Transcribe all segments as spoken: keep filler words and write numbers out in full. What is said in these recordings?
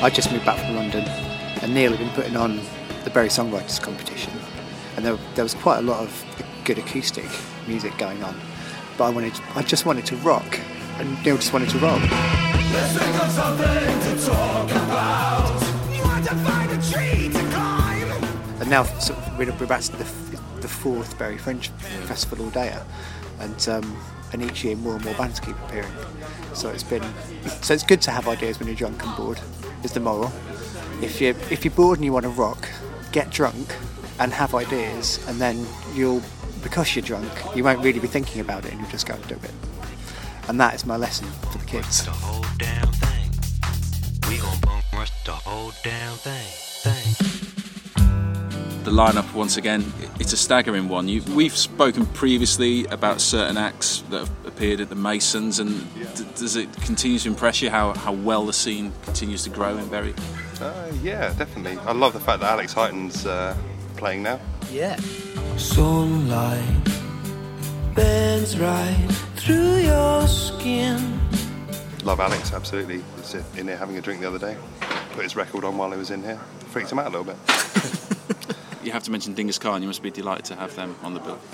I just moved back from London, and Neil had been putting on the Bury Songwriters competition, and there, there was quite a lot of good acoustic music going on. But I wanted, I just wanted to rock, and Neil just wanted to roll. Let's think of something to talk about. You want to find a tree to climb. And now sort of, we're, we're back to the, the fourth Bury Fringe Festival all day, and um, and each year more and more bands keep appearing. So it's been, so it's good to have ideas when you're drunk and bored. Is the moral. If you if you're bored and you want to rock, get drunk and have ideas, and then you'll, because you're drunk, you won't really be thinking about it, and you'll just go and do it. And that is my lesson for the kids. The whole damn thing. We gon' bum rush the whole damn thing. Thing. The lineup, once again, it's a staggering one. You've, we've spoken previously about certain acts that have appeared at the Masons, and d- does it continue to impress you how, how well the scene continues to grow in Bury? Uh, yeah, definitely. I love the fact that Alex Hyton's uh, playing now. Yeah. Sunlight bends right through your skin. Love Alex, absolutely. He was in here having a drink the other day. Put his record on while he was in here. Freaked him out a little bit. You have to mention Dingus Khan. You must be delighted to have them on the bill.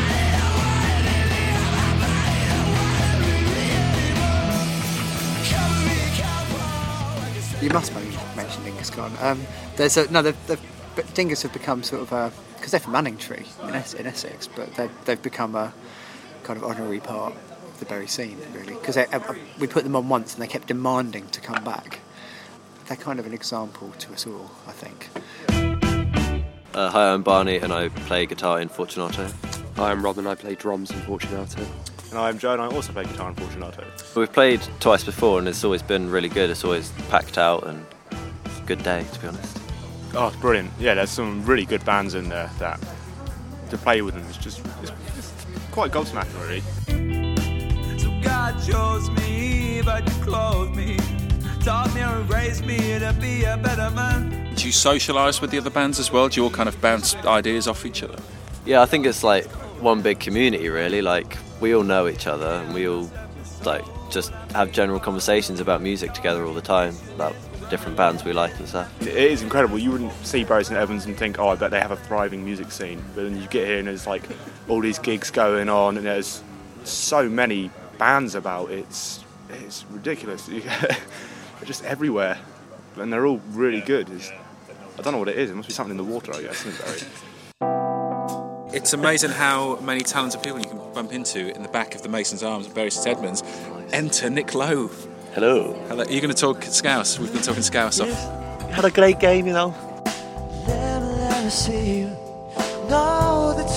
You must mention Dingus Khan. Um, there's a, no, they've, they've, but Dingus have become sort of a, because they're from Manningtree in, Es- in Essex, but they've, they've become a kind of honorary part of the Bury scene, really. Because uh, we put them on once and they kept demanding to come back. They're kind of an example to us all, I think. Uh, hi, I'm Barney and I play guitar in Fortunato. Hi, I'm Rob and I play drums in Fortunato. And I'm Joe and I also play guitar in Fortunato. We've played twice before and it's always been really good. It's always packed out and it's a good day, to be honest. Oh, it's brilliant. Yeah, there's some really good bands in there that to play with them is just it's, it's quite gobsmacking, really. So God chose me, but you clothed me, taught me and raised me to be a better man. Do you socialise with the other bands as well? Do you all kind of bounce ideas off each other? Yeah, I think it's like one big community, really. Like, we all know each other and we all like just have general conversations about music together all the time, about different bands we like and stuff. It is incredible. You wouldn't see Bury St Edmunds and think, oh, I bet they have a thriving music scene. But then you get here and there's like all these gigs going on and there's so many bands about. It's it's ridiculous. They're just everywhere, and they're all really good. It's, I don't know what it is. It must be something in the water, I guess, isn't it, Bury? It's amazing how many talented people you can bump into in the back of the Masons Arms at Bury St Edmunds. Enter Nick Lowe. Hello. Hello. Are you going to talk Scouse? We've been talking Scouse yeah. off. Had a great game, you know. Never let me see you all the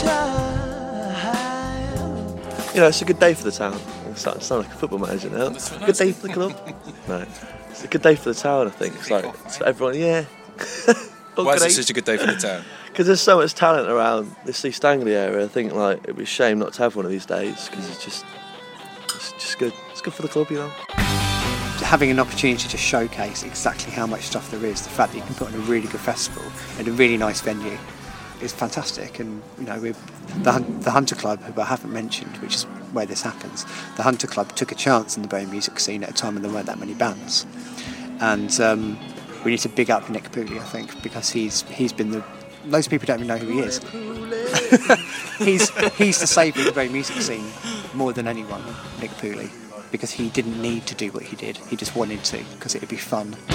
time. You know, it's a good day for the town. I sound, sound like a football manager now. It's a good day for the club. No, it's a good day for the town, I think. It's like, it's everyone, yeah. Why is it such a good day for the town? Because there's so much talent around this East Anglia area. I think like it'd be a shame not to have one of these days because it's just, it's just good. It's good for the club, you know. Having an opportunity to showcase exactly how much stuff there is, the fact that you can put on a really good festival in a really nice venue, is fantastic. And you know, we've, the the Hunter Club, who I haven't mentioned, which is where this happens, the Hunter Club took a chance in the Bury music scene at a time when there weren't that many bands, and um, we need to big up Nick Pooley, I think, because he's he's been the loads of people don't even know who he is. he's he's the saviour of the Bury music scene more than anyone, Nick Pooley, because he didn't need to do what he did. He just wanted to because it would be fun.